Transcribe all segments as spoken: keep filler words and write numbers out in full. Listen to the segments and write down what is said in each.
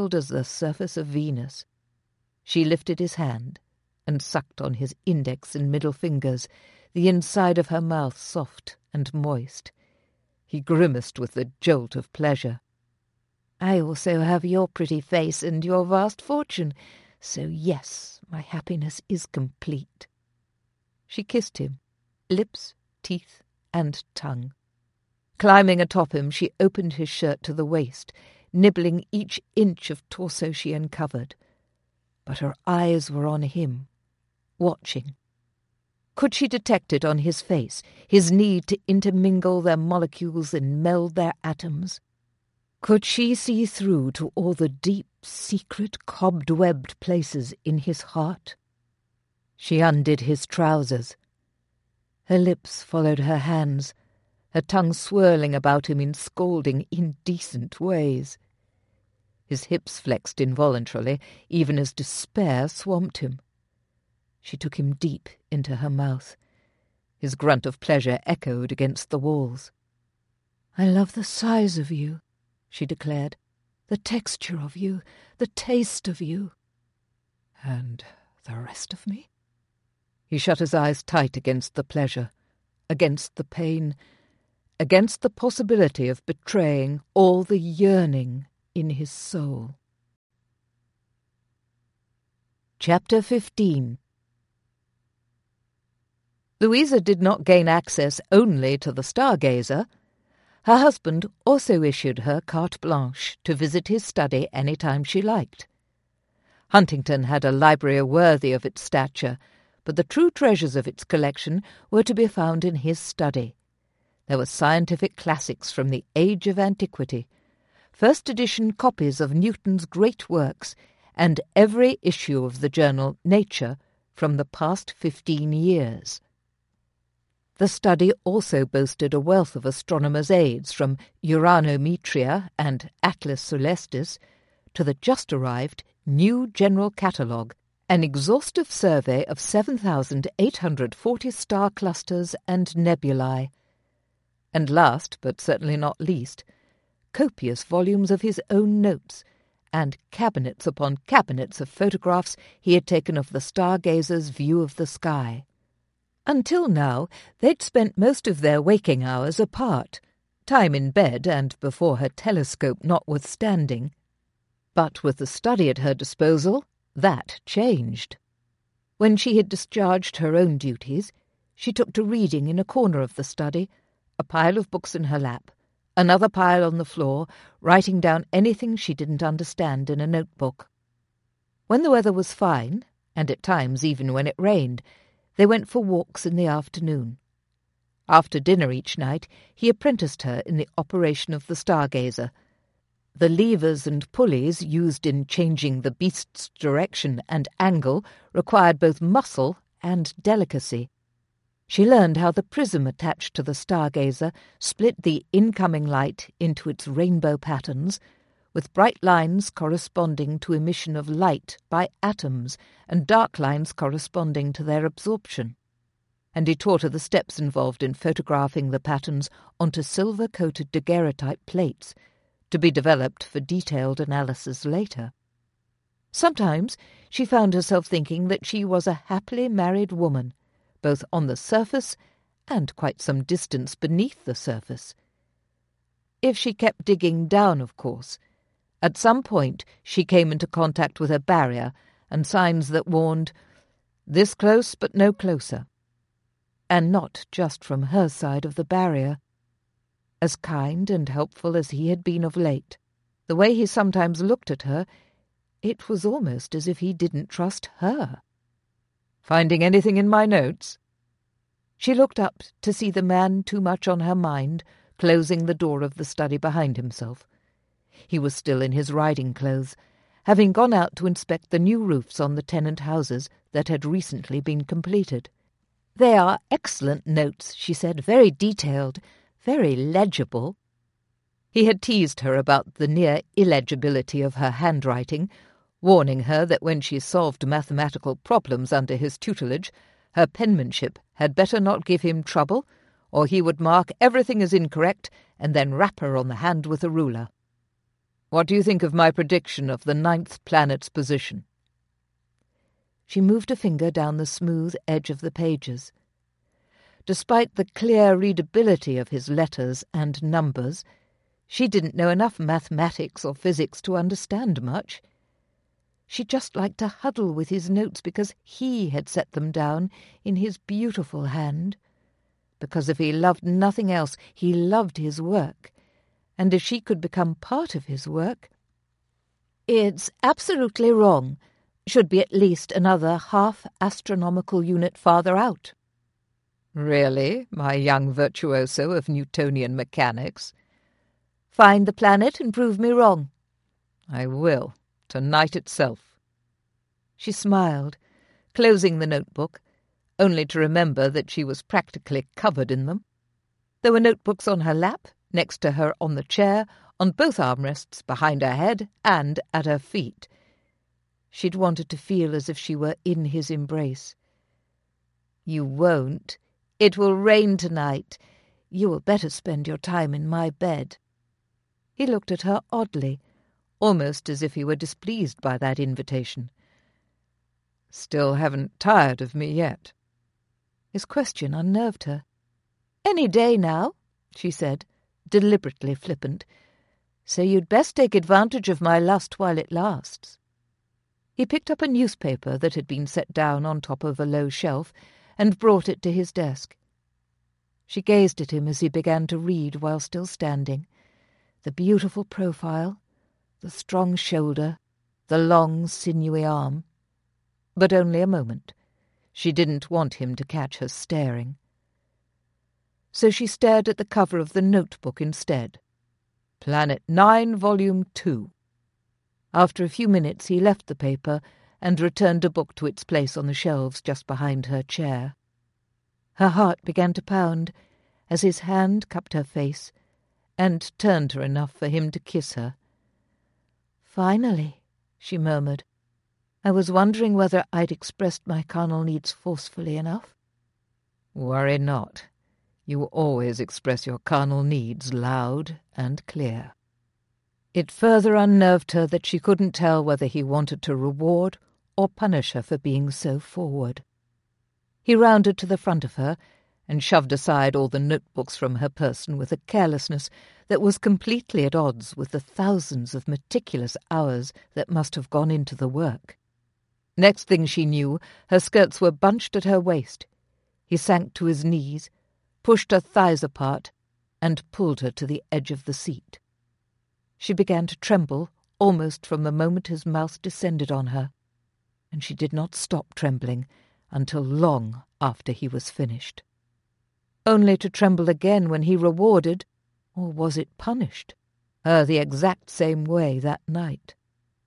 mild as the surface of Venus. She lifted his hand and sucked on his index and middle fingers, the inside of her mouth soft and moist. He grimaced with the jolt of pleasure. "I also have your pretty face and your vast fortune, so yes, my happiness is complete." She kissed him, lips, teeth, and tongue. Climbing atop him, she opened his shirt to the waist, nibbling each inch of torso she uncovered. But her eyes were on him, watching. Could she detect it on his face, his need to intermingle their molecules and meld their atoms? Could she see through to all the deep, secret, cobwebbed places in his heart? She undid his trousers. Her lips followed her hands, her tongue swirling about him in scolding, indecent ways. His hips flexed involuntarily, even as despair swamped him. She took him deep into her mouth. His grunt of pleasure echoed against the walls. "I love the size of you," she declared, "the texture of you, the taste of you." "And the rest of me?" He shut his eyes tight against the pleasure, against the pain, against the possibility of betraying all the yearning in his soul. Chapter fifteen. Louisa did not gain access only to the Stargazer. Her husband also issued her carte blanche to visit his study any time she liked. Huntington had a library worthy of its stature, but the true treasures of its collection were to be found in his study. There were scientific classics from the age of antiquity, first-edition copies of Newton's great works, and every issue of the journal Nature from the past fifteen years. The study also boasted a wealth of astronomers' aids from Uranometria and Atlas Celestis to the just-arrived New General Catalogue, an exhaustive survey of seven thousand eight hundred forty star clusters and nebulae. And last, but certainly not least, copious volumes of his own notes, and cabinets upon cabinets of photographs he had taken of the stargazer's view of the sky. Until now, they'd spent most of their waking hours apart, time in bed and before her telescope notwithstanding. But with the study at her disposal, that changed. When she had discharged her own duties, she took to reading in a corner of the study, a pile of books in her lap, another pile on the floor, writing down anything she didn't understand in a notebook. When the weather was fine, and at times even when it rained, they went for walks in the afternoon. After dinner each night, he apprenticed her in the operation of the Stargazer. The levers and pulleys used in changing the beast's direction and angle required both muscle and delicacy. She learned how the prism attached to the Stargazer split the incoming light into its rainbow patterns, with bright lines corresponding to emission of light by atoms and dark lines corresponding to their absorption. And he taught her the steps involved in photographing the patterns onto silver-coated daguerreotype plates, to be developed for detailed analysis later. Sometimes she found herself thinking that she was a happily married woman, both on the surface and quite some distance beneath the surface. If she kept digging down, of course. At some point she came into contact with a barrier and signs that warned, "This close but no closer." And not just from her side of the barrier. As kind and helpful as he had been of late, the way he sometimes looked at her, it was almost as if he didn't trust her. "Finding anything in my notes?" She looked up to see the man too much on her mind, closing the door of the study behind himself. He was still in his riding clothes, having gone out to inspect the new roofs on the tenant houses that had recently been completed. "They are excellent notes," she said, "very detailed, very legible." He had teased her about the near illegibility of her handwriting, warning her that when she solved mathematical problems under his tutelage, her penmanship had better not give him trouble, or he would mark everything as incorrect and then rap her on the hand with a ruler. What do you think of my prediction of the ninth planet's position?" She moved a finger down the smooth edge of the pages. Despite the clear readability of his letters and numbers, she didn't know enough mathematics or physics to understand much. She just liked to huddle with his notes because he had set them down in his beautiful hand. Because if he loved nothing else, he loved his work. And if she could become part of his work... "It's absolutely wrong. Should be at least another half astronomical unit farther out." "Really, my young virtuoso of Newtonian mechanics?" "Find the planet and prove me wrong." "I will, tonight itself." She smiled, closing the notebook, only to remember that she was practically covered in them. There were notebooks on her lap, next to her on the chair, on both armrests, behind her head, and at her feet. She'd wanted to feel as if she were in his embrace. "You won't. It will rain tonight. You will better spend your time in my bed." He looked at her oddly, almost as if he were displeased by that invitation. "Still haven't tired of me yet?" His question unnerved her. "Any day now," she said, deliberately flippant. "So you'd best take advantage of my lust while it lasts." He picked up a newspaper that had been set down on top of a low shelf and brought it to his desk. She gazed at him as he began to read while still standing. The beautiful profile, the strong shoulder, the long, sinewy arm. But only a moment. She didn't want him to catch her staring. So she stared at the cover of the notebook instead. Planet nine, Volume two. After a few minutes he left the paper and returned a book to its place on the shelves just behind her chair. Her heart began to pound as his hand cupped her face and turned her enough for him to kiss her. "Finally," she murmured. "I was wondering whether I'd expressed my carnal needs forcefully enough." "Worry not. You always express your carnal needs loud and clear." It further unnerved her that she couldn't tell whether he wanted to reward or punish her for being so forward. He rounded to the front of her and shoved aside all the notebooks from her person with a carelessness that was completely at odds with the thousands of meticulous hours that must have gone into the work. Next thing she knew, her skirts were bunched at her waist. He sank to his knees, pushed her thighs apart, and pulled her to the edge of the seat. She began to tremble almost from the moment his mouth descended on her, and she did not stop trembling until long after he was finished. Only to tremble again when he rewarded, or was it punished, her the exact same way that night.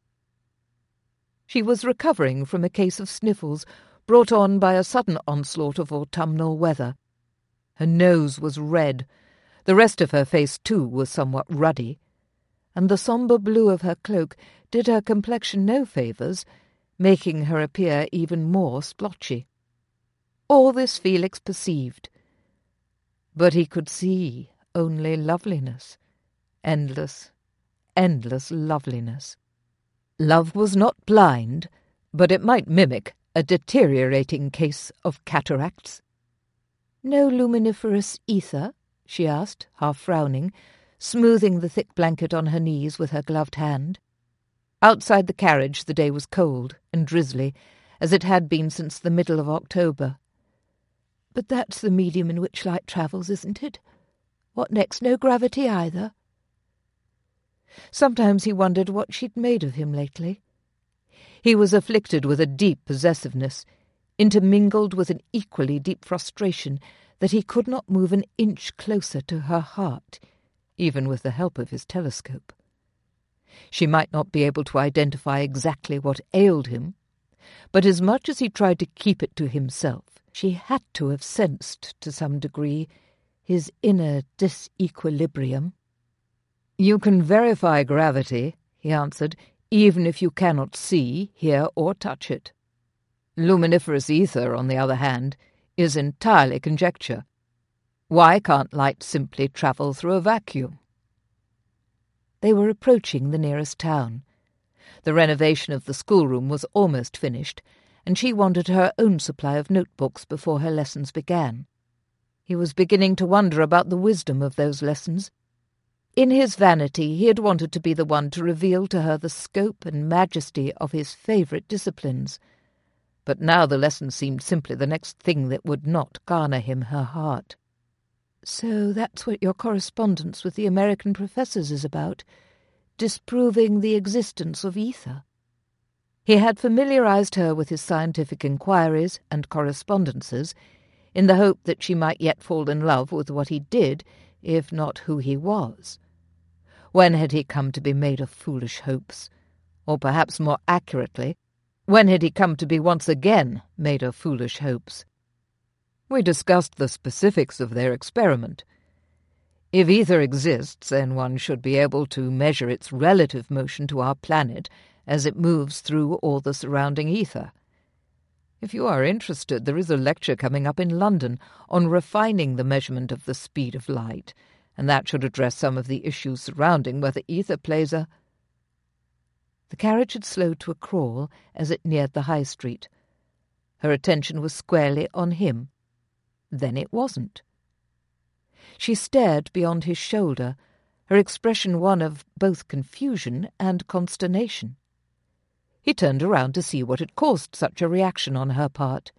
She was recovering from a case of sniffles brought on by a sudden onslaught of autumnal weather. Her nose was red, the rest of her face too was somewhat ruddy, and the sombre blue of her cloak did her complexion no favours, making her appear even more splotchy. All this Felix perceived, but he could see only loveliness, endless, endless loveliness. Love was not blind, but it might mimic a deteriorating case of cataracts. "No luminiferous ether?" she asked, half frowning, smoothing the thick blanket on her knees with her gloved hand. Outside the carriage the day was cold and drizzly, as it had been since the middle of October. "But that's the medium in which light travels, isn't it? What next? No gravity either?" Sometimes he wondered what she'd made of him lately. He was afflicted with a deep possessiveness, intermingled with an equally deep frustration that he could not move an inch closer to her heart, even with the help of his telescope. She might not be able to identify exactly what ailed him, but as much as he tried to keep it to himself, she had to have sensed, to some degree, his inner disequilibrium. "You can verify gravity," he answered, "even if you cannot see, hear, or touch it. Luminiferous ether, on the other hand, is entirely conjecture. Why can't light simply travel through a vacuum?" They were approaching the nearest town. The renovation of the schoolroom was almost finished, and she wanted her own supply of notebooks before her lessons began. He was beginning to wonder about the wisdom of those lessons. In his vanity he had wanted to be the one to reveal to her the scope and majesty of his favourite disciplines, but now the lessons seemed simply the next thing that would not garner him her heart. "So that's what your correspondence with the American professors is about, disproving the existence of ether." He had familiarized her with his scientific inquiries and correspondences in the hope that she might yet fall in love with what he did, if not who he was. When had he come to be made of foolish hopes? Or perhaps more accurately, when had he come to be once again made of foolish hopes? We discussed the specifics of their experiment. If ether exists, then one should be able to measure its relative motion to our planet as it moves through all the surrounding ether. If you are interested, there is a lecture coming up in London on refining the measurement of the speed of light, and that should address some of the issues surrounding whether ether plays a— The carriage had slowed to a crawl as it neared the High Street. Her attention was squarely on him. Then it wasn't. She stared beyond his shoulder, her expression one of both confusion and consternation. He turned around to see what had caused such a reaction on her part.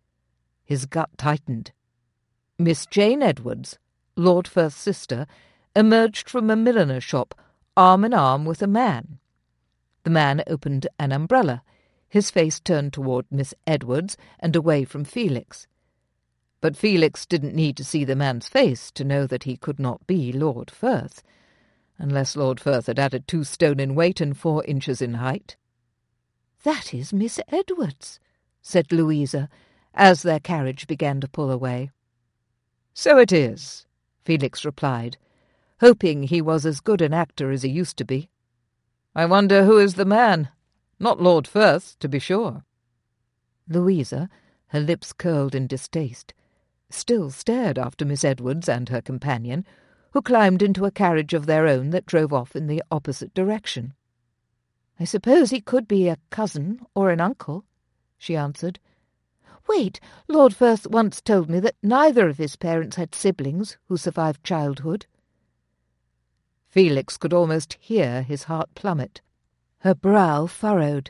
His gut tightened. Miss Jane Edwards, Lord Firth's sister, emerged from a milliner's shop, arm in arm with a man. The man opened an umbrella, his face turned toward Miss Edwards and away from Felix. But Felix didn't need to see the man's face to know that he could not be Lord Firth, unless Lord Firth had added two stone in weight and four inches in height. "That is Miss Edwards," said Louisa, as their carriage began to pull away. "So it is," Felix replied, hoping he was as good an actor as he used to be. "I wonder who is the man. Not Lord Firth, to be sure." Louisa, her lips curled in distaste, still stared after Miss Edwards and her companion, who climbed into a carriage of their own that drove off in the opposite direction. "I suppose he could be a cousin or an uncle," she answered. "Wait, Lord Firth once told me that neither of his parents had siblings who survived childhood." Felix could almost hear his heart plummet. Her brow furrowed.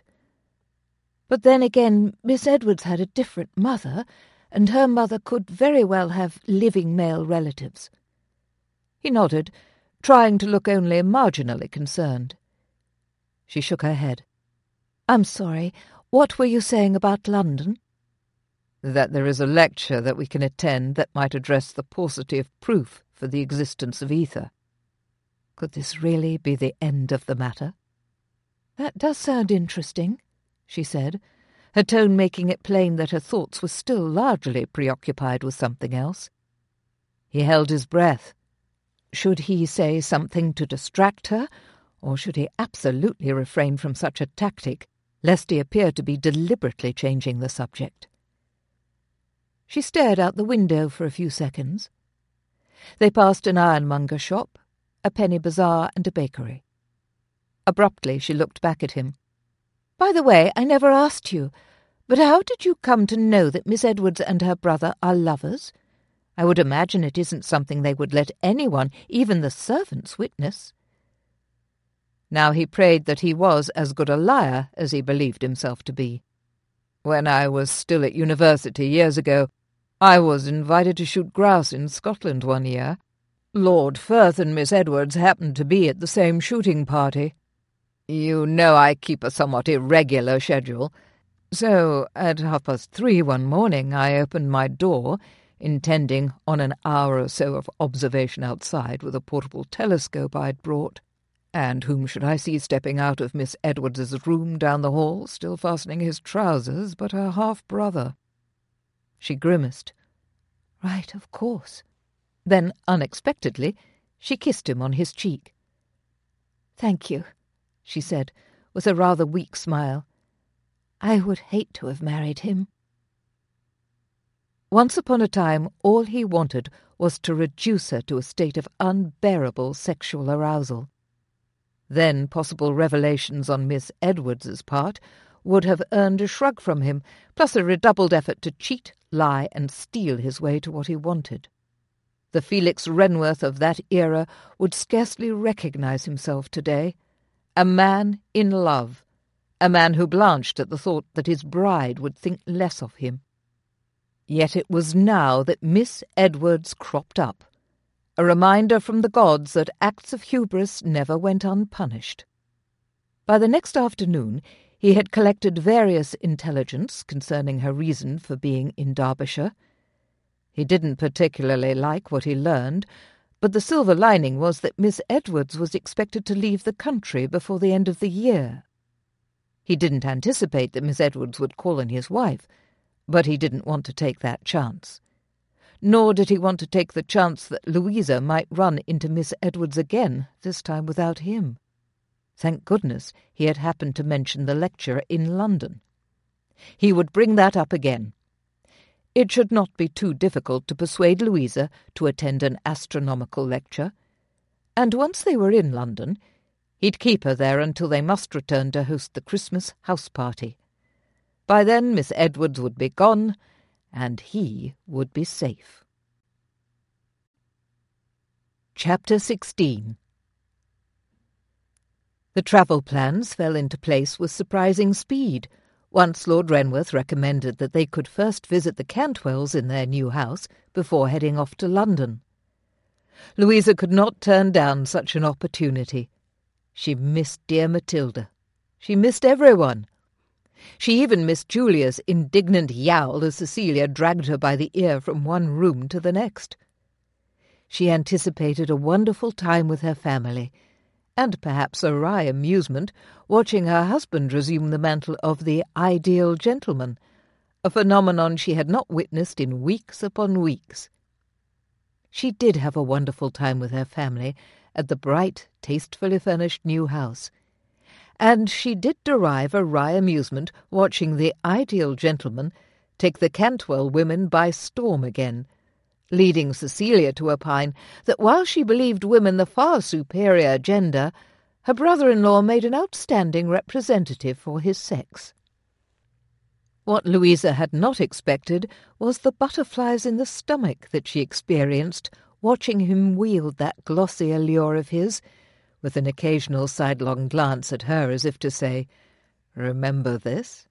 But then again, Miss Edwards had a different mother, and her mother could very well have living male relatives. He nodded, trying to look only marginally concerned. She shook her head. "I'm sorry, what were you saying about London?" "That there is a lecture that we can attend that might address the paucity of proof for the existence of ether." Could this really be the end of the matter? "That does sound interesting," she said, her tone making it plain that her thoughts were still largely preoccupied with something else. He held his breath. Should he say something to distract her, or should he absolutely refrain from such a tactic, lest he appear to be deliberately changing the subject? She stared out the window for a few seconds. They passed an ironmonger shop, a penny bazaar, and a bakery. Abruptly she looked back at him. "By the way, I never asked you, but how did you come to know that Miss Edwards and her brother are lovers? I would imagine it isn't something they would let anyone, even the servants, witness." Now he prayed that he was as good a liar as he believed himself to be. "When I was still at university years ago, I was invited to shoot grouse in Scotland one year. Lord Firth and Miss Edwards happened to be at the same shooting party. You know I keep a somewhat irregular schedule, so at half past three one morning I opened my door, intending on an hour or so of observation outside with a portable telescope I'd brought. And whom should I see stepping out of Miss Edwards's room down the hall, still fastening his trousers, but her half-brother?" She grimaced. "Right, of course." Then, unexpectedly, she kissed him on his cheek. "Thank you," she said, with a rather weak smile. "I would hate to have married him." Once upon a time, all he wanted was to reduce her to a state of unbearable sexual arousal. Then possible revelations on Miss Edwards's part would have earned a shrug from him, plus a redoubled effort to cheat, lie, and steal his way to what he wanted. The Felix Renworth of that era would scarcely recognize himself today. A man in love. A man who blanched at the thought that his bride would think less of him. Yet it was now that Miss Edwards cropped up, a reminder from the gods that acts of hubris never went unpunished. By the next afternoon he had collected various intelligence concerning her reason for being in Derbyshire. He didn't particularly like what he learned, but the silver lining was that Miss Edwards was expected to leave the country before the end of the year. He didn't anticipate that Miss Edwards would call on his wife, but he didn't want to take that chance. Nor did he want to take the chance that Louisa might run into Miss Edwards again, this time without him. Thank goodness he had happened to mention the lecture in London. He would bring that up again. It should not be too difficult to persuade Louisa to attend an astronomical lecture, and once they were in London, he'd keep her there until they must return to host the Christmas house-party. By then Miss Edwards would be gone, and he would be safe. Chapter sixteen. The travel plans fell into place with surprising speed. Once Lord Renworth recommended that they could first visit the Cantwells in their new house before heading off to London. Louisa could not turn down such an opportunity. She missed dear Matilda. She missed everyone. She even missed Julia's indignant yowl as Cecilia dragged her by the ear from one room to the next. She anticipated a wonderful time with her family, and perhaps a wry amusement watching her husband resume the mantle of the ideal gentleman, a phenomenon she had not witnessed in weeks upon weeks. She did have a wonderful time with her family at the bright, tastefully furnished new house, and she did derive a wry amusement watching the ideal gentleman take the Cantwell women by storm again, leading Cecilia to opine that while she believed women the far superior gender, her brother-in-law made an outstanding representative for his sex. What Louisa had not expected was the butterflies in the stomach that she experienced watching him wield that glossy allure of his, with an occasional sidelong glance at her as if to say, "Remember this?"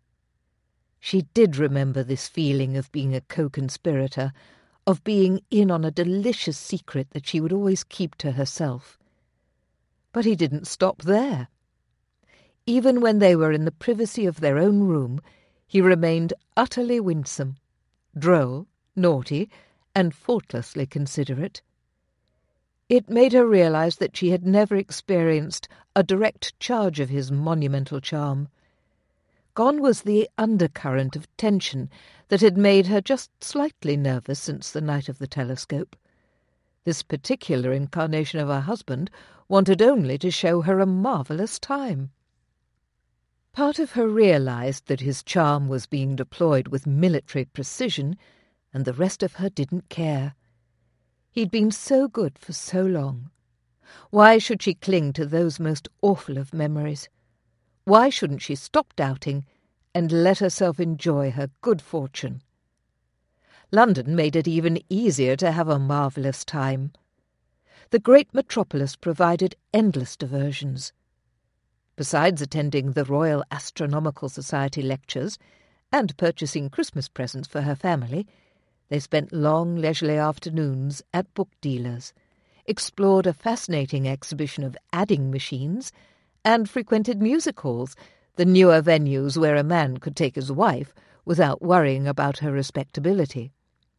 She did remember this feeling of being a co-conspirator, of being in on a delicious secret that she would always keep to herself. But he didn't stop there. Even when they were in the privacy of their own room, he remained utterly winsome, droll, naughty, and faultlessly considerate. It made her realize that she had never experienced a direct charge of his monumental charm. Gone was the undercurrent of tension that had made her just slightly nervous since the night of the telescope. This particular incarnation of her husband wanted only to show her a marvellous time. Part of her realized that his charm was being deployed with military precision, and the rest of her didn't care. He'd been so good for so long. Why should she cling to those most awful of memories? Why shouldn't she stop doubting and let herself enjoy her good fortune? London made it even easier to have a marvellous time. The great metropolis provided endless diversions. Besides attending the Royal Astronomical Society lectures and purchasing Christmas presents for her family, they spent long leisurely afternoons at book dealers, explored a fascinating exhibition of adding machines, and frequented music halls, the newer venues where a man could take his wife without worrying about her respectability.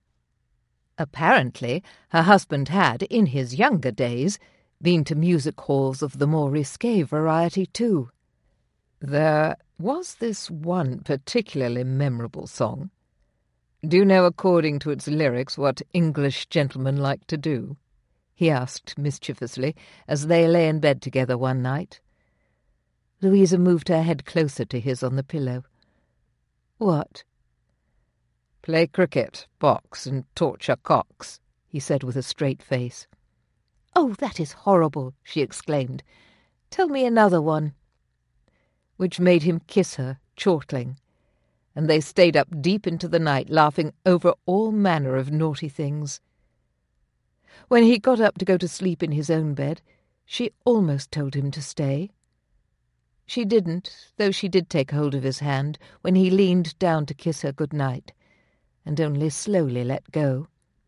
Apparently, her husband had, in his younger days, been to music halls of the more risque variety too. There was this one particularly memorable song. "Do you know, according to its lyrics, what English gentlemen like to do?" he asked mischievously, as they lay in bed together one night. Louisa moved her head closer to his on the pillow. "What?" "Play cricket, box, and torture cocks," he said with a straight face. "Oh, that is horrible!" she exclaimed. Tell me another one. Which made him kiss her, chortling, and they stayed up deep into the night, laughing over all manner of naughty things. When he got up to go to sleep in his own bed, she almost told him to stay. She didn't, though she did take hold of his hand when he leaned down to kiss her good night, and only slowly let go.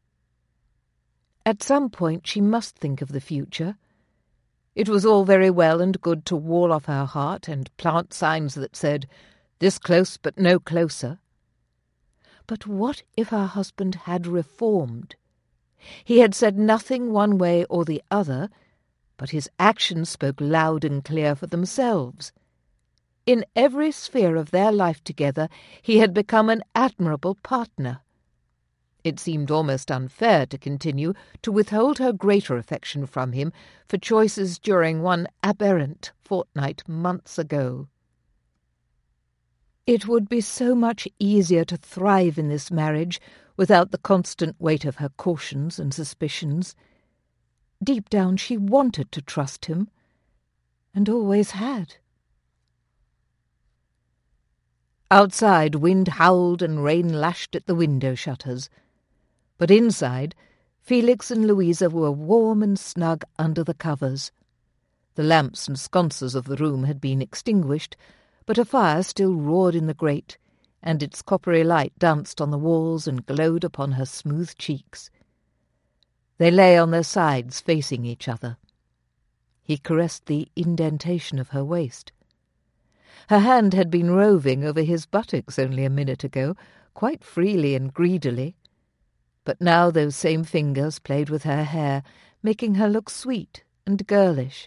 At some point she must think of the future. It was all very well and good to wall off her heart and plant signs that said, "This close but no closer." But what if her husband had reformed? He had said nothing one way or the other, but his actions spoke loud and clear for themselves. In every sphere of their life together he had become an admirable partner. It seemed almost unfair to continue to withhold her greater affection from him for choices during one aberrant fortnight months ago. It would be so much easier to thrive in this marriage without the constant weight of her cautions and suspicions. Deep down she wanted to trust him, and always had. Outside, wind howled and rain lashed at the window shutters. But inside, Felix and Louisa were warm and snug under the covers. The lamps and sconces of the room had been extinguished, but a fire still roared in the grate, and its coppery light danced on the walls and glowed upon her smooth cheeks. They lay on their sides facing each other. He caressed the indentation of her waist. Her hand had been roving over his buttocks only a minute ago, quite freely and greedily. But now those same fingers played with her hair, making her look sweet and girlish.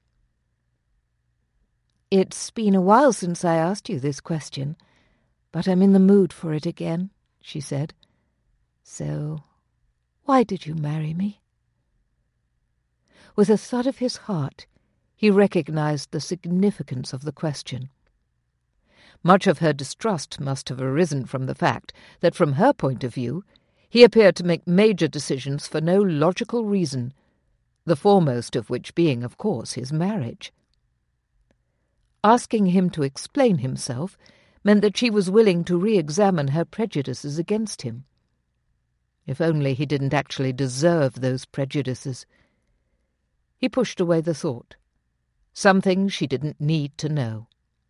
"It's been a while since I asked you this question, but I'm in the mood for it again," she said. "So, why did you marry me?" With a thud of his heart, he recognized the significance of the question. Much of her distrust must have arisen from the fact that, from her point of view, he appeared to make major decisions for no logical reason, the foremost of which being, of course, his marriage. Asking him to explain himself meant that she was willing to re-examine her prejudices against him. If only he didn't actually deserve those prejudices. He pushed away the thought. Something she didn't need to know.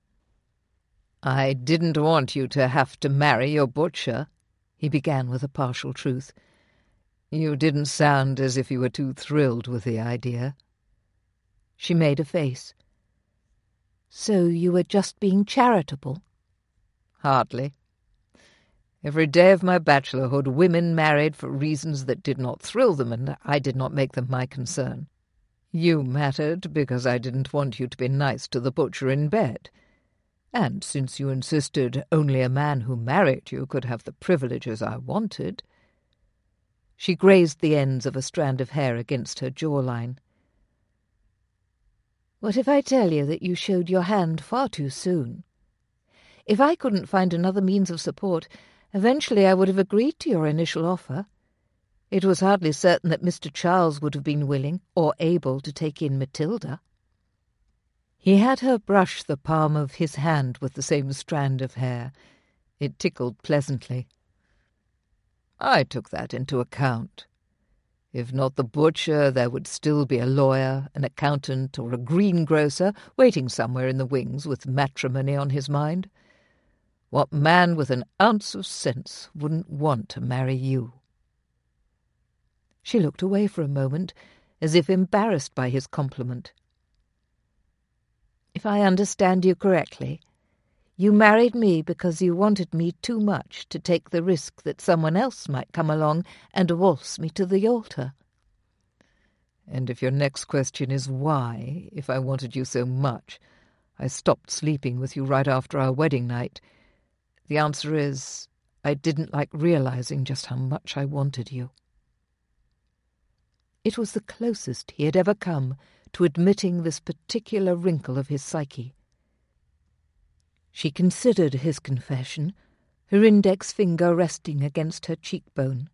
"I didn't want you to have to marry your butcher," he began with a partial truth. "You didn't sound as if you were too thrilled with the idea." She made a face. "So you were just being charitable?" "Hardly. Every day of my bachelorhood women married for reasons that did not thrill them, and I did not make them my concern. You mattered because I didn't want you to be nice to the butcher in bed. And since you insisted only a man who married you could have the privileges I wanted—" She grazed the ends of a strand of hair against her jawline. "What if I tell you that you showed your hand far too soon? If I couldn't find another means of support, eventually I would have agreed to your initial offer. It was hardly certain that Mister Charles would have been willing or able to take in Matilda." He had her brush the palm of his hand with the same strand of hair. It tickled pleasantly. "I took that into account. If not the butcher, there would still be a lawyer, an accountant, or a greengrocer waiting somewhere in the wings with matrimony on his mind. What man with an ounce of sense wouldn't want to marry you?" She looked away for a moment, as if embarrassed by his compliment. "If I understand you correctly, you married me because you wanted me too much to take the risk that someone else might come along and waltz me to the altar." "And if your next question is why, if I wanted you so much, I stopped sleeping with you right after our wedding night, the answer is I didn't like realizing just how much I wanted you." It was the closest he had ever come to admitting this particular wrinkle of his psyche. She considered his confession, her index finger resting against her cheekbone.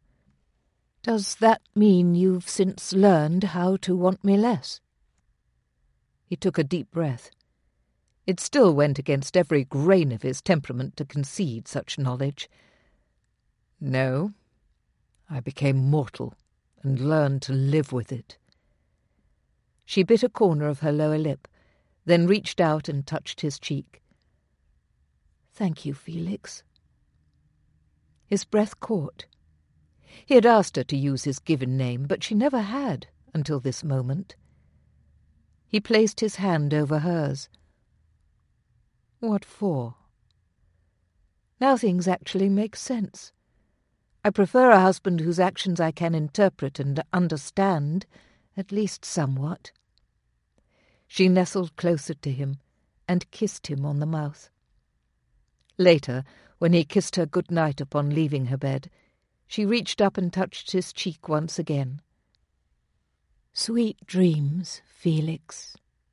"Does that mean you've since learned how to want me less?" He took a deep breath. It still went against every grain of his temperament to concede such knowledge. No, I became mortal and learned to live with it. She bit a corner of her lower lip, then reached out and touched his cheek. Thank you, Felix. His breath caught. He had asked her to use his given name, but she never had until this moment. He placed his hand over hers. What for? Now things actually make sense. I prefer a husband whose actions I can interpret and understand, at least somewhat. She nestled closer to him and kissed him on the mouth. Later, when he kissed her good night upon leaving her bed, she reached up and touched his cheek once again. Sweet dreams, Felix.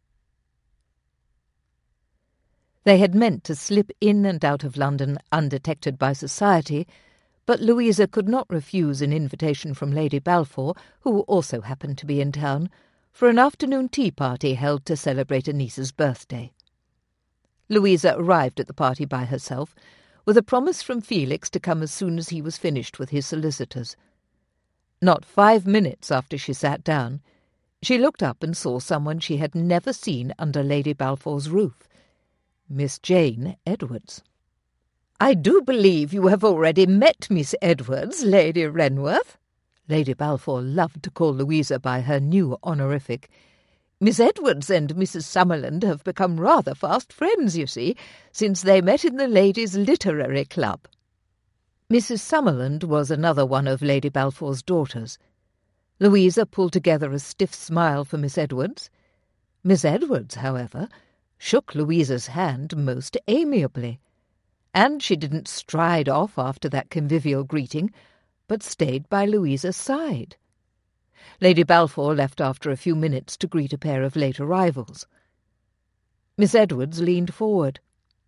They had meant to slip in and out of London undetected by society, but Louisa could not refuse an invitation from Lady Balfour, who also happened to be in town, for an afternoon tea party held to celebrate a niece's birthday. Louisa arrived at the party by herself, with a promise from Felix to come as soon as he was finished with his solicitors. Not five minutes after she sat down, she looked up and saw someone she had never seen under Lady Balfour's roof, Miss Jane Edwards. "I do believe you have already met Miss Edwards, Lady Renworth." Lady Balfour loved to call Louisa by her new honorific. "Miss Edwards and Missus Summerland have become rather fast friends, you see, since they met in the Ladies' Literary Club." Missus Summerland was another one of Lady Balfour's daughters. Louisa pulled together a stiff smile for Miss Edwards. Miss Edwards, however, shook Louisa's hand most amiably, and she didn't stride off after that convivial greeting, but stayed by Louisa's side. Lady Balfour left after a few minutes to greet a pair of late arrivals. Miss Edwards leaned forward.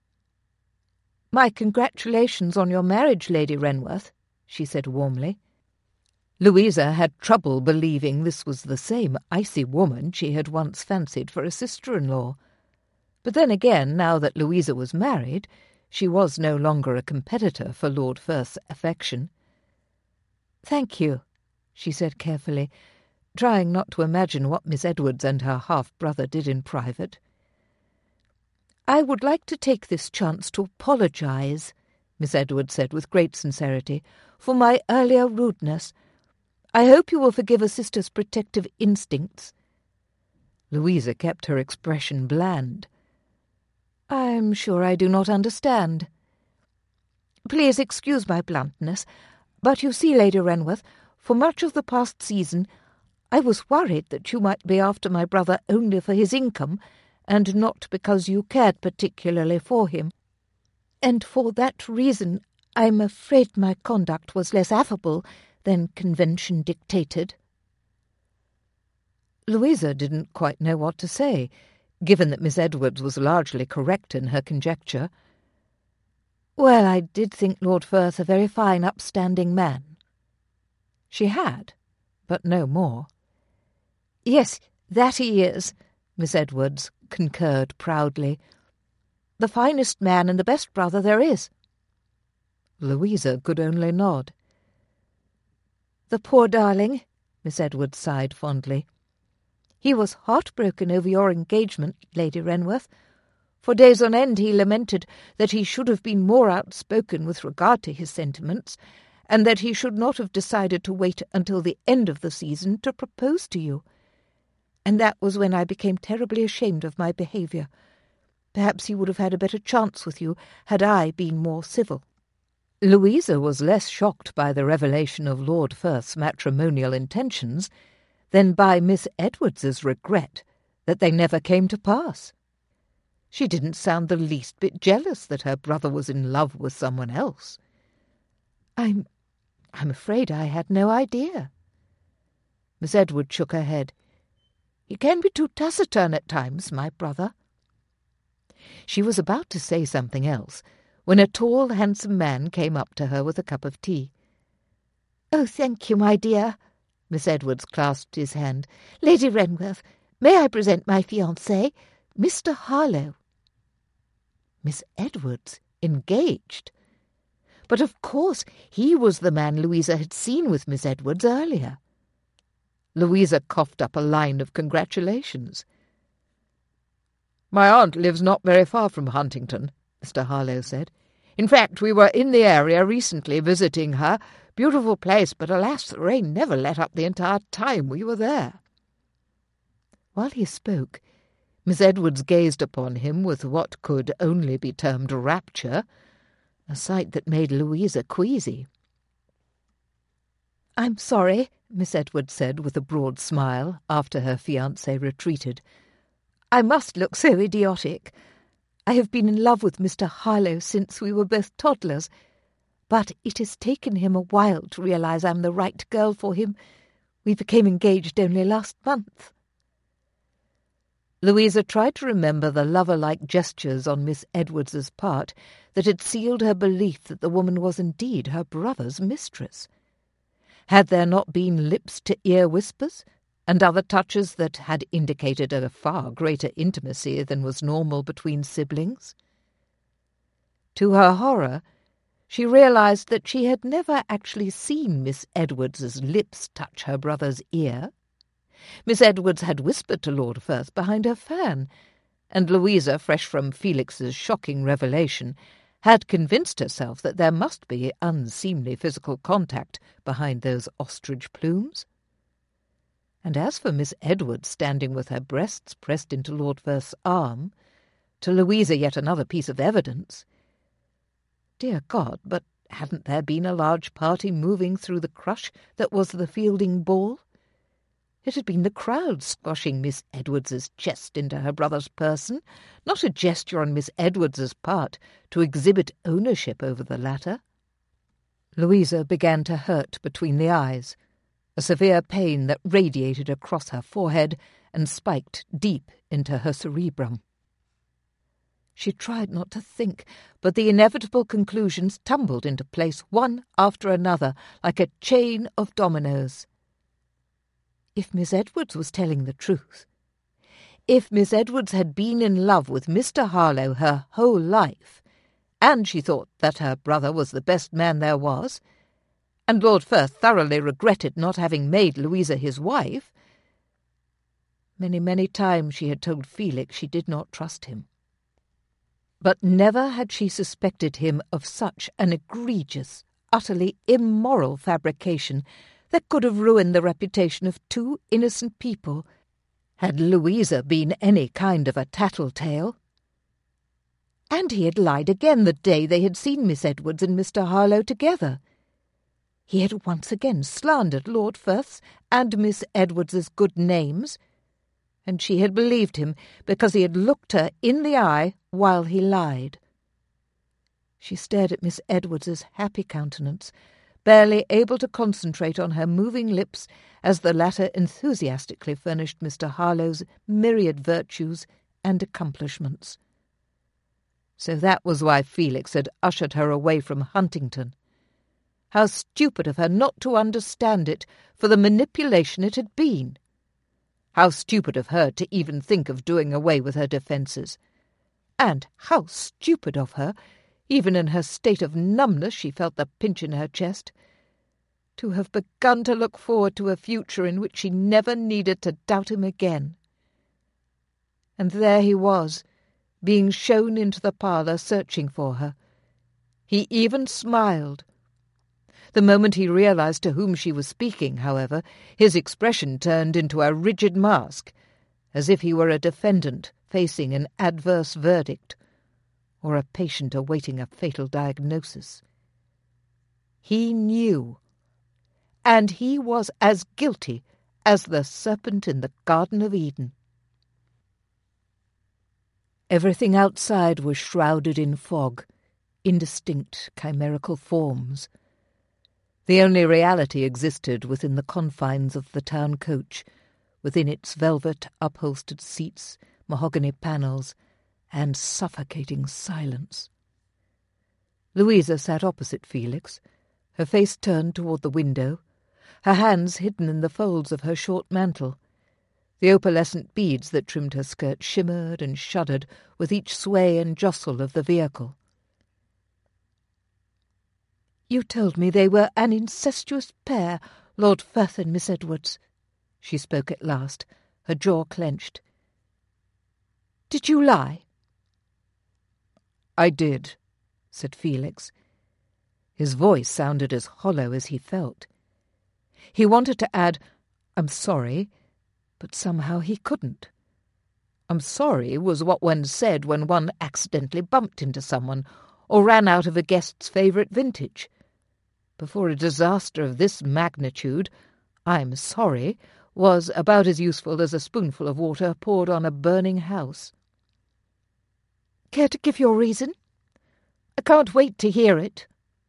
"My congratulations on your marriage, Lady Renworth," she said warmly. Louisa had trouble believing this was the same icy woman she had once fancied for a sister-in-law. But then again, now that Louisa was married, she was no longer a competitor for Lord Firth's affection. "Thank you," she said carefully, trying not to imagine what Miss Edwards and her half-brother did in private. "I would like to take this chance to apologize," Miss Edwards said with great sincerity, "for my earlier rudeness. I hope you will forgive a sister's protective instincts." Louisa kept her expression bland. "I'm sure I do not understand." "Please excuse my bluntness, but you see, Lady Renworth, for much of the past season I was worried that you might be after my brother only for his income, and not because you cared particularly for him. And for that reason I'm afraid my conduct was less affable than convention dictated." Louisa didn't quite know what to say, given that Miss Edwards was largely correct in her conjecture. "Well, I did think Lord Firth a very fine, upstanding man." She had, but no more. "Yes, that he is," Miss Edwards concurred proudly. "The finest man and the best brother there is." Louisa could only nod. "The poor darling," Miss Edwards sighed fondly. "He was heartbroken over your engagement, Lady Renworth. For days on end he lamented that he should have been more outspoken with regard to his sentiments, and that he should not have decided to wait until the end of the season to propose to you. And that was when I became terribly ashamed of my behaviour. Perhaps he would have had a better chance with you had I been more civil." Louisa was less shocked by the revelation of Lord Firth's matrimonial intentions than by Miss Edwards's regret that they never came to pass. She didn't sound the least bit jealous that her brother was in love with someone else. I'm I'm afraid I had no idea." Miss Edwards shook her head. "He can be too taciturn at times, my brother." She was about to say something else, when a tall, handsome man came up to her with a cup of tea. "Oh, thank you, my dear." Miss Edwards clasped his hand. "Lady Renworth, May I present my fiancé, Mister Harlow?" Miss Edwards engaged? But of course he was the man Louisa had seen with Miss Edwards earlier. Louisa coughed up a line of congratulations. "My aunt lives not very far from Huntington," Mister Harlow said. "In fact, we were in the area recently visiting her. Beautiful place, but alas, the rain never let up the entire time we were there." While he spoke, Miss Edwards gazed upon him with what could only be termed rapture, a sight that made Louisa queasy. "I'm sorry," Miss Edwards said with a broad smile, after her fiancé retreated. "I must look so idiotic. I have been in love with Mister Harlow since we were both toddlers, but it has taken him a while to realize I'm the right girl for him. We became engaged only last month." Louisa tried to remember the lover-like gestures on Miss Edwards's part that had sealed her belief that the woman was indeed her brother's mistress. Had there not been lips-to-ear whispers, and other touches that had indicated a far greater intimacy than was normal between siblings? To her horror, she realized that she had never actually seen Miss Edwards's lips touch her brother's ear. Miss Edwards had whispered to Lord Firth behind her fan, and Louisa, fresh from Felix's shocking revelation, had convinced herself that there must be unseemly physical contact behind those ostrich plumes. And as for Miss Edwards standing with her breasts pressed into Lord Firth's arm, to Louisa yet another piece of evidence. Dear God, but hadn't there been a large party moving through the crush that was the Fielding ball? It had been the crowd squashing Miss Edwards's chest into her brother's person, not a gesture on Miss Edwards's part to exhibit ownership over the latter. Louisa began to hurt between the eyes, a severe pain that radiated across her forehead and spiked deep into her cerebrum. She tried not to think, but the inevitable conclusions tumbled into place one after another like a chain of dominoes. If Miss Edwards was telling the truth, if Miss Edwards had been in love with Mister Harlow her whole life, and she thought that her brother was the best man there was, and Lord Firth thoroughly regretted not having made Louisa his wife, many, many times she had told Felix she did not trust him. But never had she suspected him of such an egregious, utterly immoral fabrication that could have ruined the reputation of two innocent people, had Louisa been any kind of a tattletale. And he had lied again the day they had seen Miss Edwards and Mister Harlow together. He had once again slandered Lord Firth's and Miss Edwards's good names, and she had believed him because he had looked her in the eye while he lied. She stared at Miss Edwards's happy countenance, barely able to concentrate on her moving lips as the latter enthusiastically furnished Mister Harlow's myriad virtues and accomplishments. So that was why Felix had ushered her away from Huntington. How stupid of her not to understand it for the manipulation it had been. How stupid of her to even think of doing away with her defences. And how stupid of her, even in her state of numbness she felt the pinch in her chest, to have begun to look forward to a future in which she never needed to doubt him again. And there he was, being shown into the parlour, searching for her. He even smiled. The moment he realized to whom she was speaking, however, his expression turned into a rigid mask, as if he were a defendant facing an adverse verdict, or a patient awaiting a fatal diagnosis. He knew, and he was as guilty as the serpent in the Garden of Eden. Everything outside was shrouded in fog, indistinct, chimerical forms. The only reality existed within the confines of the town coach, within its velvet upholstered seats, mahogany panels, and suffocating silence. Louisa sat opposite Felix, her face turned toward the window, her hands hidden in the folds of her short mantle, The opalescent beads that trimmed her skirt shimmered and shuddered with each sway and jostle of the vehicle. "You told me they were an incestuous pair, Lord Firth and Miss Edwards," she spoke at last, her jaw clenched. "Did you lie?" "I did," said Felix. His voice sounded as hollow as he felt. He wanted to add, "I'm sorry," but somehow he couldn't. "I'm sorry" was what one said when one accidentally bumped into someone or ran out of a guest's favourite vintage. Before a disaster of this magnitude, "I'm sorry" was about as useful as a spoonful of water poured on a burning house. "Care to give your reason? I can't wait to hear it."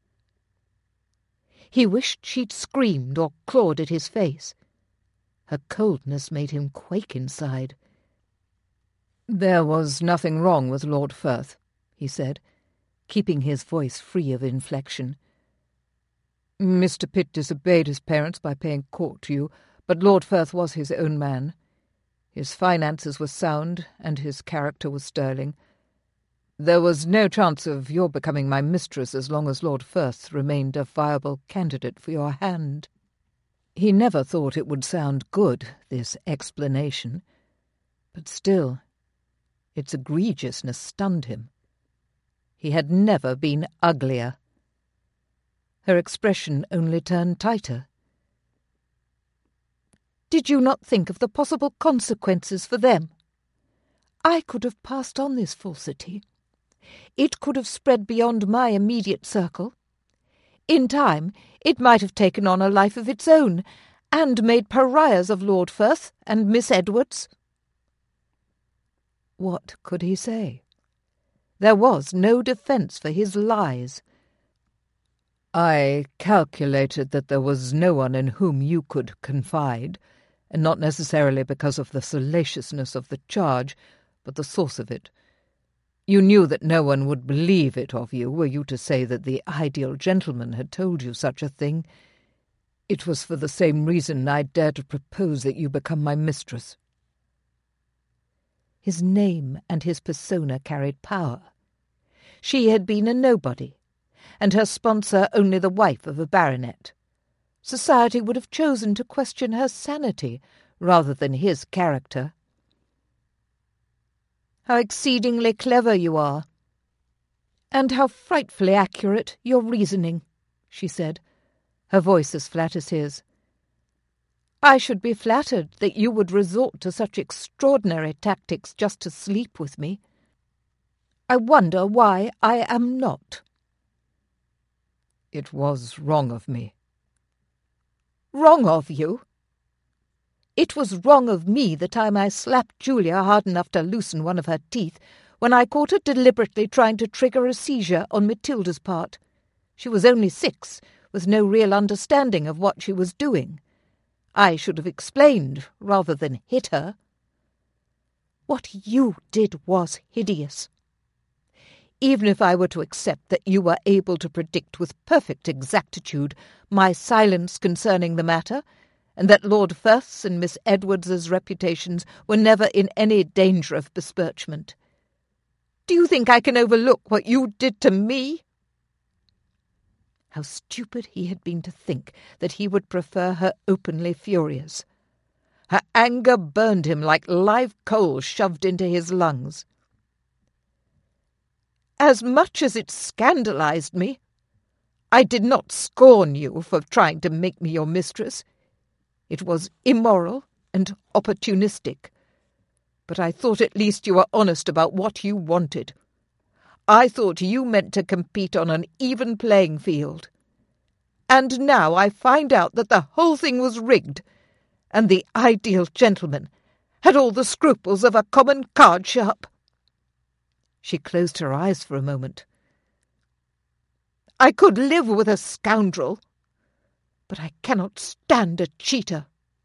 He wished she'd screamed or clawed at his face. Her coldness made him quake inside. "There was nothing wrong with Lord Firth," he said, keeping his voice free of inflection. "Mister Pitt disobeyed his parents by paying court to you, but Lord Firth was his own man. His finances were sound, and his character was sterling. There was no chance of your becoming my mistress as long as Lord Firth remained a viable candidate for your hand." He never thought it would sound good, this explanation, but still, its egregiousness stunned him. He had never been uglier. Her expression only turned tighter. "Did you not think of the possible consequences for them? I could have passed on this falsity. It could have spread beyond my immediate circle. In time, it might have taken on a life of its own, and made pariahs of Lord Firth and Miss Edwards." What could he say? There was no defence for his lies. "I calculated that there was no one in whom you could confide, and not necessarily because of the salaciousness of the charge, but the source of it. You knew that no one would believe it of you were you to say that the ideal gentleman had told you such a thing. It was for the same reason I dared to propose that you become my mistress." His name and his persona carried power. She had been a nobody, and her sponsor only the wife of a baronet. Society would have chosen to question her sanity rather than his character. "How exceedingly clever you are, and how frightfully accurate your reasoning," she said, her voice as flat as his. "I should be flattered that you would resort to such extraordinary tactics just to sleep with me. I wonder why I am not." "It was wrong of me." "Wrong of you? It was wrong of me the time I slapped Julia hard enough to loosen one of her teeth, when I caught her deliberately trying to trigger a seizure on Matilda's part. She was only six, with no real understanding of what she was doing. I should have explained rather than hit her. What you did was hideous. Even if I were to accept that you were able to predict with perfect exactitude my silence concerning the matter, and that Lord Firth's and Miss Edwards's reputations were never in any danger of besmirchment, do you think I can overlook what you did to me?" How stupid he had been to think that he would prefer her openly furious. Her anger burned him like live coal shoved into his lungs. "As much as it scandalized me, I did not scorn you for trying to make me your mistress. It was immoral and opportunistic, but I thought at least you were honest about what you wanted. I thought you meant to compete on an even playing field. And now I find out that the whole thing was rigged, and the ideal gentleman had all the scruples of a common card sharp." She closed her eyes for a moment. "I could live with a scoundrel, but I cannot stand a cheater."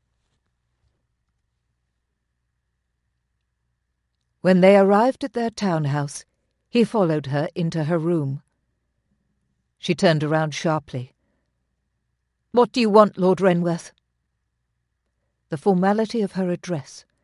When they arrived at their townhouse, he followed her into her room. She turned around sharply. "What do you want, Lord Renworth?" The formality of her address,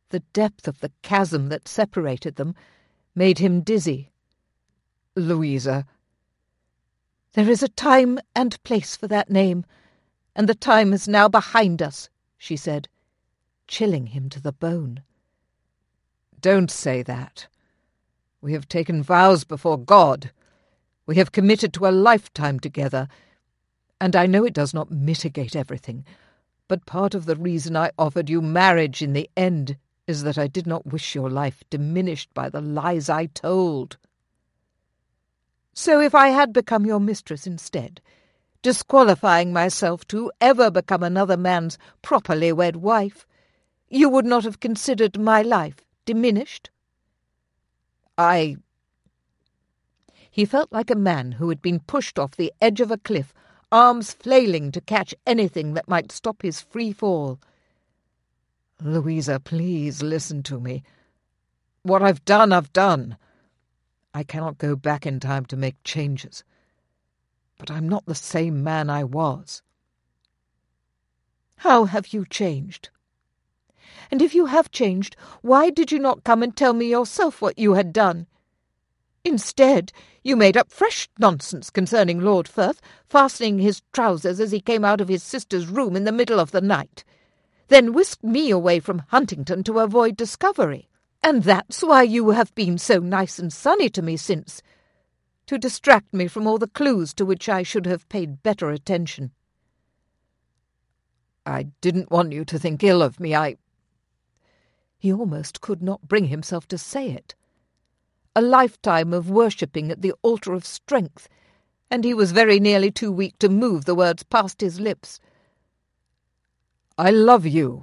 The depth of the chasm that separated them made him dizzy. "Louisa." "There is a time and place for that name, and the time is now behind us," she said, chilling him to the bone. "Don't say that. We have taken vows before God. We have committed to a lifetime together, and I know it does not mitigate everything, but part of the reason I offered you marriage in the end is that I did not wish your life diminished by the lies I told." "So if I had become your mistress instead, disqualifying myself to ever become another man's properly wed wife, you would not have considered my life diminished?" I... He felt like a man who had been pushed off the edge of a cliff, arms flailing to catch anything that might stop his free fall. "Louisa, please listen to me. What I've done, I've done. I cannot go back in time to make changes. But I'm not the same man I was." "How have you changed? And if you have changed, why did you not come and tell me yourself what you had done? Instead, you made up fresh nonsense concerning Lord Firth fastening his trousers as he came out of his sister's room in the middle of the night, then whisked me away from Huntington to avoid discovery. And that's why you have been so nice and sunny to me since, to distract me from all the clues to which I should have paid better attention." "I didn't want you to think ill of me, I—" He almost could not bring himself to say it. A lifetime of worshipping at the altar of strength, and he was very nearly too weak to move the words past his lips. "I love you."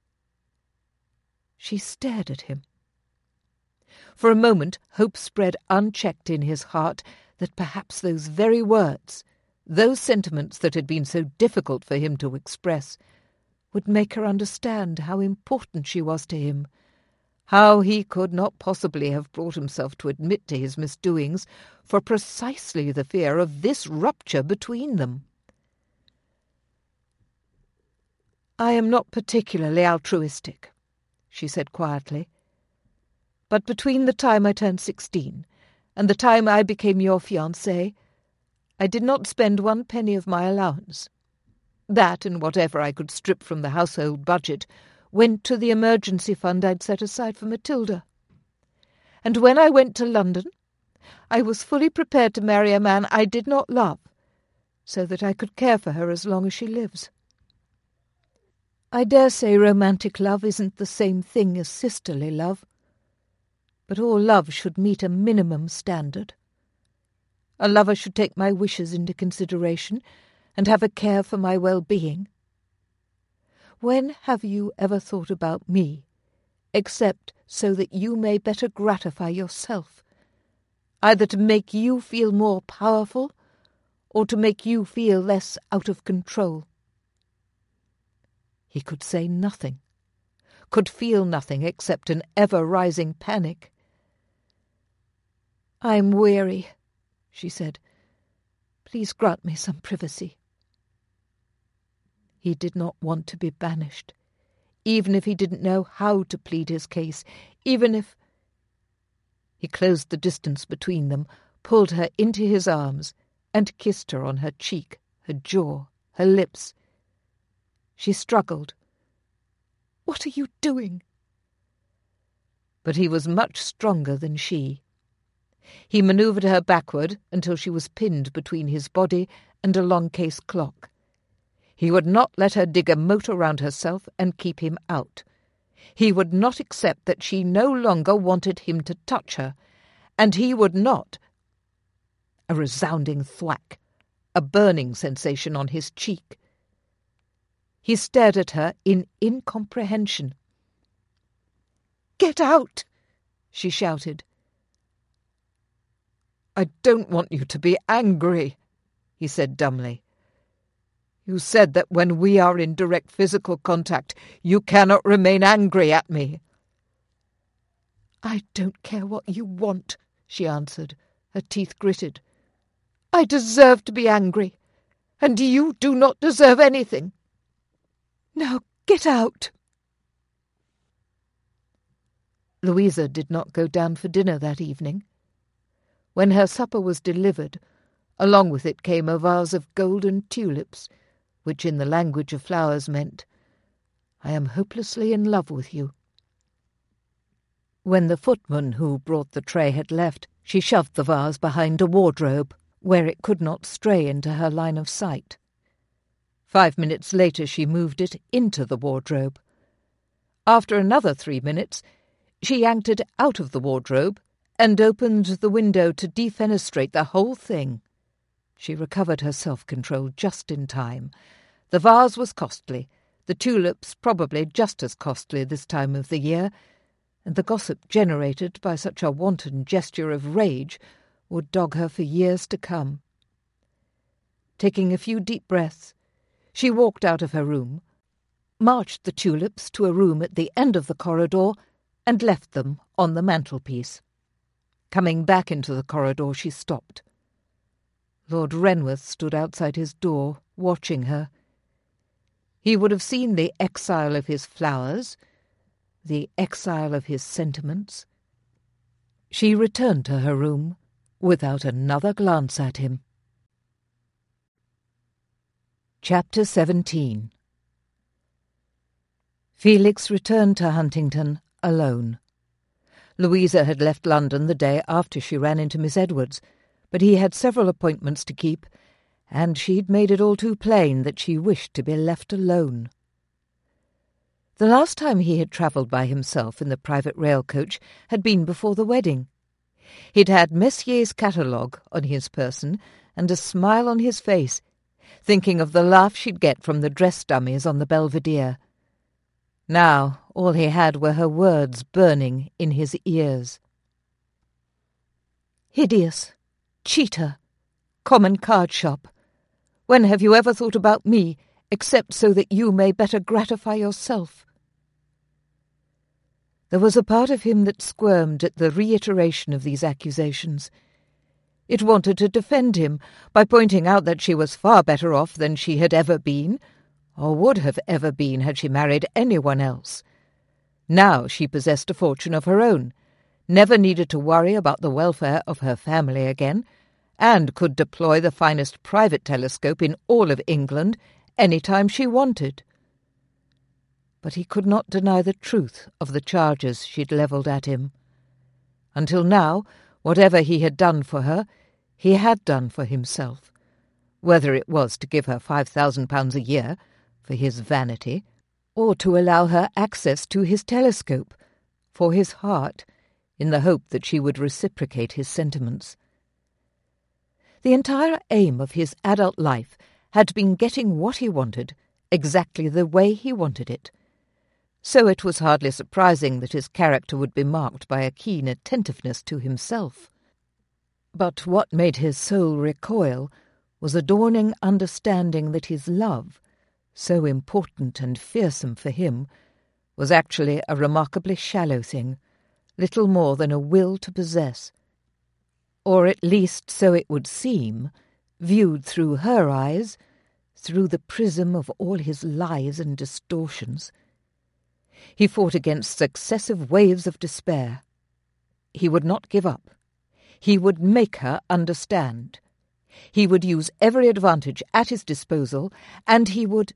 She stared at him. For a moment hope spread unchecked in his heart that perhaps those very words, those sentiments that had been so difficult for him to express, would make her understand how important she was to him, how he could not possibly have brought himself to admit to his misdoings for precisely the fear of this rupture between them. "I am not particularly altruistic," she said quietly. "But between the time I turned sixteen and the time I became your fiancée, I did not spend one penny of my allowance. That, and whatever I could strip from the household budget, went to the emergency fund I'd set aside for Matilda. And when I went to London, I was fully prepared to marry a man I did not love, so that I could care for her as long as she lives. I dare say romantic love isn't the same thing as sisterly love, but all love should meet a minimum standard. A lover should take my wishes into consideration and have a care for my well-being. When have you ever thought about me, except so that you may better gratify yourself, either to make you feel more powerful or to make you feel less out of control?" He could say nothing, could feel nothing except an ever-rising panic. "I'm weary," she said. "Please grant me some privacy." He did not want to be banished, even if he didn't know how to plead his case, even if... He closed the distance between them, pulled her into his arms, and kissed her on her cheek, her jaw, her lips. She struggled. "What are you doing?" But he was much stronger than she. He manoeuvred her backward until she was pinned between his body and a long-case clock. He would not let her dig a moat around herself and keep him out. He would not accept that she no longer wanted him to touch her, and he would not... A resounding thwack, a burning sensation on his cheek. He stared at her in incomprehension. "Get out!" she shouted. "I don't want you to be angry," he said dumbly. "You said that when we are in direct physical contact, you cannot remain angry at me." "I don't care what you want," she answered, her teeth gritted. "I deserve to be angry, and you do not deserve anything. Now get out." Louisa did not go down for dinner that evening. When her supper was delivered, along with it came a vase of golden tulips, which in the language of flowers meant, "I am hopelessly in love with you." When the footman who brought the tray had left, she shoved the vase behind a wardrobe, where it could not stray into her line of sight. Five minutes later she moved it into the wardrobe. After another three minutes, she yanked it out of the wardrobe and opened the window to defenestrate the whole thing. She recovered her self-control just in time. The vase was costly, the tulips probably just as costly this time of the year, and the gossip generated by such a wanton gesture of rage would dog her for years to come. Taking a few deep breaths, she walked out of her room, marched the tulips to a room at the end of the corridor, and left them on the mantelpiece. Coming back into the corridor, she stopped. Lord Renworth stood outside his door, watching her. He would have seen the exile of his flowers, the exile of his sentiments. She returned to her room without another glance at him. Chapter seventeen. Felix returned to Huntington alone. Louisa had left London the day after she ran into Miss Edwards, but he had several appointments to keep, and she'd made it all too plain that she wished to be left alone. The last time he had travelled by himself in the private rail coach had been before the wedding. He'd had Messier's catalogue on his person and a smile on his face, thinking of the laugh she'd get from the dress dummies on the Belvedere. Now all he had were her words burning in his ears. "Hideous, cheater, common card shop. When have you ever thought about me, except so that you may better gratify yourself?" There was a part of him that squirmed at the reiteration of these accusations. It wanted to defend him by pointing out that she was far better off than she had ever been, or would have ever been had she married anyone else. Now she possessed a fortune of her own, never needed to worry about the welfare of her family again, and could deploy the finest private telescope in all of England any time she wanted. But he could not deny the truth of the charges she'd levelled at him. Until now, whatever he had done for her, he had done for himself, whether it was to give her five thousand pounds a year for his vanity, or to allow her access to his telescope for his heart, in the hope that she would reciprocate his sentiments. The entire aim of his adult life had been getting what he wanted, exactly the way he wanted it. So it was hardly surprising that his character would be marked by a keen attentiveness to himself. But what made his soul recoil was a dawning understanding that his love, so important and fearsome for him, was actually a remarkably shallow thing, little more than a will to possess. Or at least so it would seem, viewed through her eyes, through the prism of all his lies and distortions. He fought against successive waves of despair. He would not give up. He would make her understand. He would use every advantage at his disposal, and he would...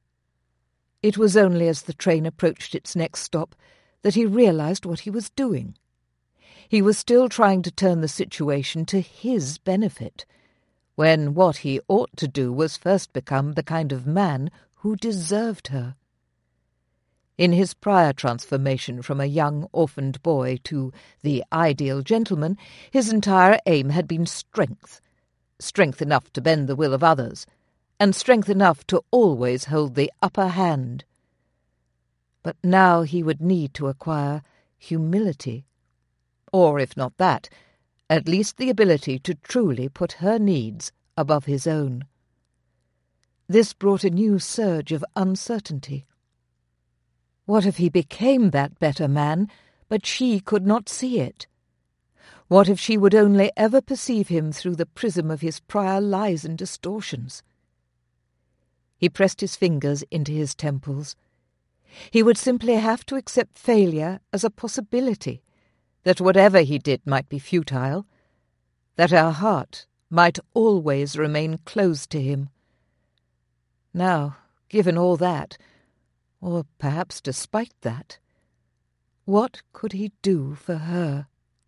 It was only as the train approached its next stop that he realized what he was doing. He was still trying to turn the situation to his benefit, when what he ought to do was first become the kind of man who deserved her. In his prior transformation from a young orphaned boy to the ideal gentleman, his entire aim had been strength, strength enough to bend the will of others, and strength enough to always hold the upper hand. But now he would need to acquire humility, or, if not that, at least the ability to truly put her needs above his own. This brought a new surge of uncertainty. What if he became that better man, but she could not see it? What if she would only ever perceive him through the prism of his prior lies and distortions? He pressed his fingers into his temples. He would simply have to accept failure as a possibility, that whatever he did might be futile, that her heart might always remain closed to him. Now, given all that, or perhaps despite that, what could he do for her?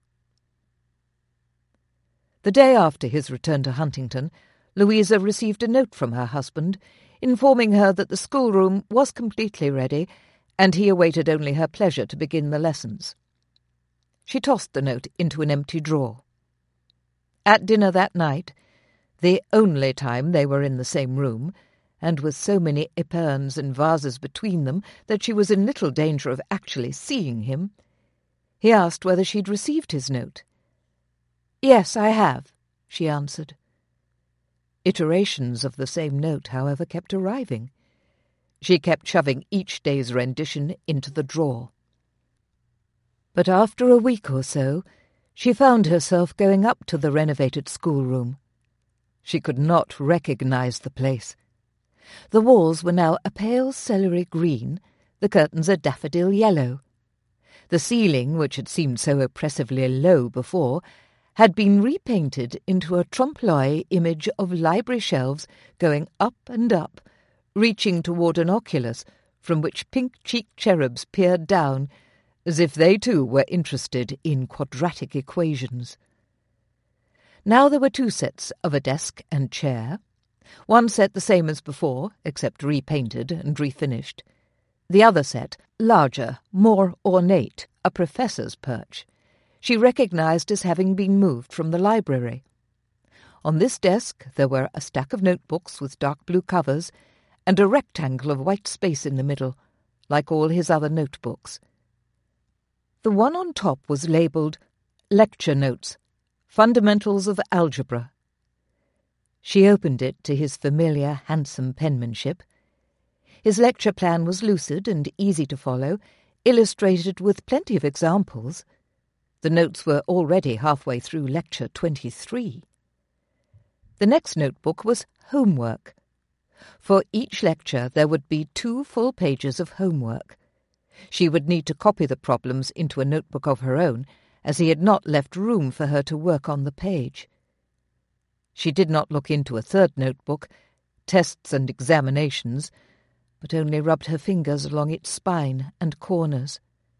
The day after his return to Huntington, Louisa received a note from her husband, informing her that the schoolroom was completely ready, and he awaited only her pleasure to begin the lessons. She tossed the note into an empty drawer. At dinner that night, the only time they were in the same room, and with so many epergnes and vases between them that she was in little danger of actually seeing him, he asked whether she'd received his note. "Yes, I have," she answered. Iterations of the same note, however, kept arriving. She kept shoving each day's rendition into the drawer. But after a week or so, she found herself going up to the renovated schoolroom. She could not recognize the place. The walls were now a pale celery green, the curtains a daffodil yellow. The ceiling, which had seemed so oppressively low before, had been repainted into a trompe-l'oeil image of library shelves going up and up, reaching toward an oculus from which pink-cheeked cherubs peered down, as if they too were interested in quadratic equations. Now there were two sets of a desk and chair, one set the same as before, except repainted and refinished. The other set, larger, more ornate, a professor's perch, she recognized as having been moved from the library. On this desk there were a stack of notebooks with dark blue covers and a rectangle of white space in the middle, like all his other notebooks. The one on top was labelled Lecture Notes, Fundamentals of Algebra. She opened it to his familiar, handsome penmanship. His lecture plan was lucid and easy to follow, illustrated with plenty of examples. The notes were already halfway through Lecture twenty-three. The next notebook was Homework. For each lecture there would be two full pages of homework. She would need to copy the problems into a notebook of her own, as he had not left room for her to work on the page. She did not look into a third notebook, Tests and Examinations, but only rubbed her fingers along its spine and corners.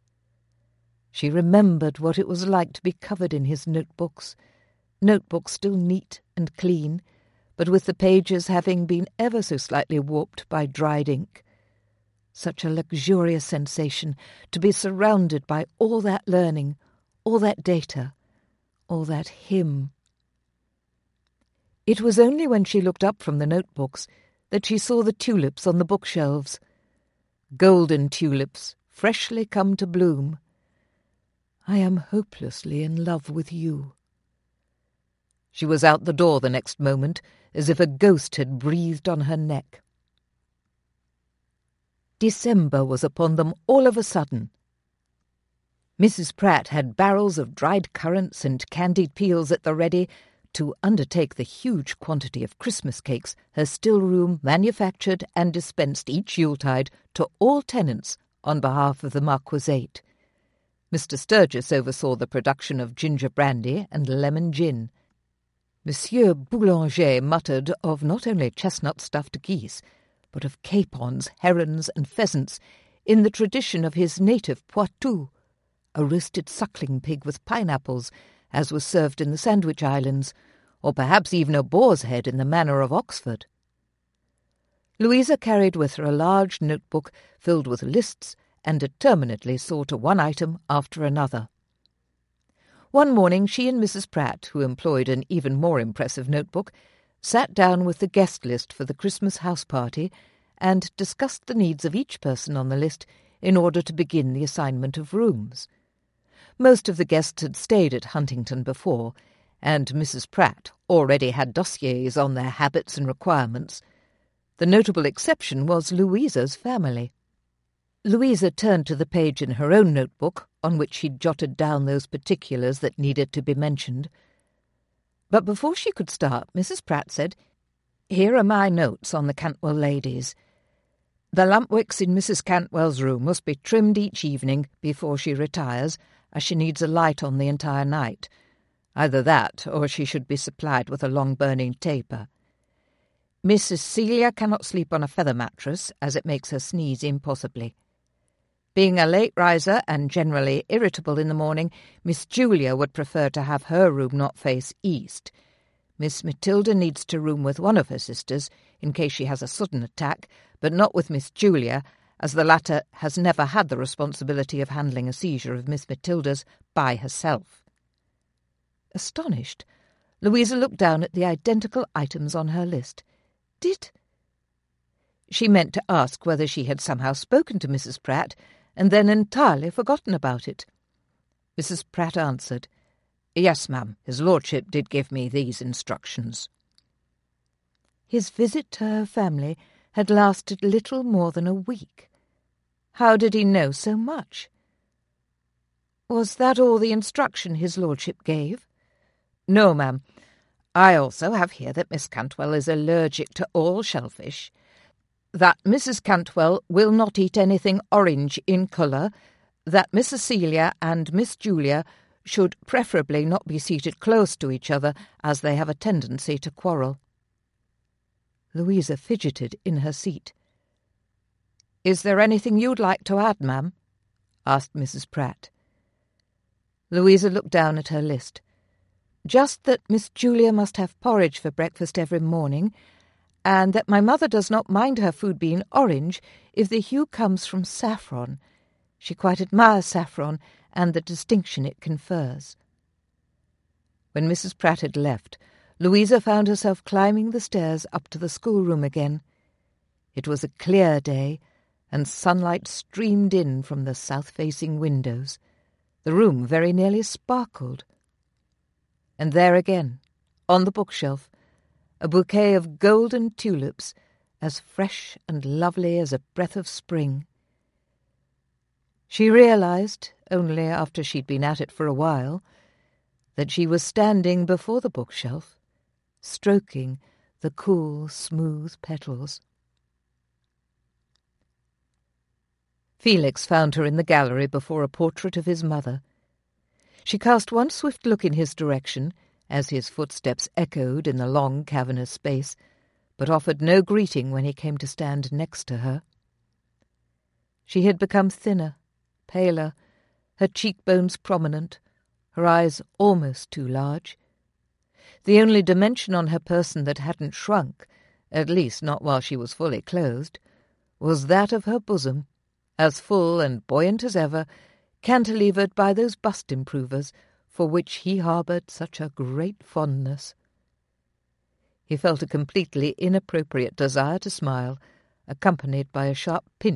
She remembered what it was like to be covered in his notebooks, notebooks still neat and clean, but with the pages having been ever so slightly warped by dried ink. Such a luxurious sensation to be surrounded by all that learning, all that data, all that him. It was only when she looked up from the notebooks that she saw the tulips on the bookshelves. Golden tulips, freshly come to bloom. I am hopelessly in love with you. She was out the door the next moment, as if a ghost had breathed on her neck. December was upon them all of a sudden. Missus Pratt had barrels of dried currants and candied peels at the ready to undertake the huge quantity of Christmas cakes her still-room manufactured and dispensed each Yuletide to all tenants on behalf of the Marquisate. Mister Sturgis oversaw the production of ginger brandy and lemon gin. Monsieur Boulanger muttered of not only chestnut-stuffed geese, but of capons, herons, and pheasants, in the tradition of his native Poitou, a roasted suckling pig with pineapples, as was served in the Sandwich Islands, or perhaps even a boar's head in the manner of Oxford. Louisa carried with her a large notebook filled with lists and determinedly saw to one item after another. One morning she and Missus Pratt, who employed an even more impressive notebook, sat down with the guest list for the Christmas house party and discussed the needs of each person on the list in order to begin the assignment of rooms. Most of the guests had stayed at Huntington before, and Missus Pratt already had dossiers on their habits and requirements. The notable exception was Louisa's family. Louisa turned to the page in her own notebook on which she'd jotted down those particulars that needed to be mentioned. But before she could start, Missus Pratt said, "Here are my notes on the Cantwell ladies. The lamp-wicks in Missus Cantwell's room must be trimmed each evening before she retires, as she needs a light on the entire night. Either that, or she should be supplied with a long-burning taper. Missus Celia cannot sleep on a feather mattress, as it makes her sneeze impossibly. Being a late riser and generally irritable in the morning, Miss Julia would prefer to have her room not face east. Miss Matilda needs to room with one of her sisters, in case she has a sudden attack, but not with Miss Julia, as the latter has never had the responsibility of handling a seizure of Miss Matilda's by herself. Astonished, Louisa looked down at the identical items on her list. Did... She meant to ask whether she had somehow spoken to Missus Pratt, and then entirely forgotten about it. Missus Pratt answered, "Yes, ma'am, his lordship did give me these instructions." His visit to her family had lasted little more than a week. How did he know so much? Was that all the instruction his lordship gave? "No, ma'am. I also have here that Miss Cantwell is allergic to all shellfish, that Missus Cantwell will not eat anything orange in colour, that Miss Cecilia and Miss Julia should preferably not be seated close to each other, as they have a tendency to quarrel." Louisa fidgeted in her seat. "Is there anything you'd like to add, ma'am?" asked Missus Pratt. Louisa looked down at her list. "Just that Miss Julia must have porridge for breakfast every morning, and that my mother does not mind her food being orange if the hue comes from saffron. She quite admires saffron and the distinction it confers." When Missus Pratt had left, Louisa found herself climbing the stairs up to the schoolroom again. It was a clear day, and sunlight streamed in from the south-facing windows. The room very nearly sparkled. And there again, on the bookshelf, a bouquet of golden tulips, as fresh and lovely as a breath of spring. She realized, only after she'd been at it for a while, that she was standing before the bookshelf, stroking the cool, smooth petals. Felix found her in the gallery before a portrait of his mother. She cast one swift look in his direction, as his footsteps echoed in the long, cavernous space, but offered no greeting when he came to stand next to her. She had become thinner, paler, her cheekbones prominent, her eyes almost too large. The only dimension on her person that hadn't shrunk, at least not while she was fully clothed, was that of her bosom, as full and buoyant as ever, cantilevered by those bust improvers for which he harboured such a great fondness. He felt a completely inappropriate desire to smile, accompanied by a sharp pinch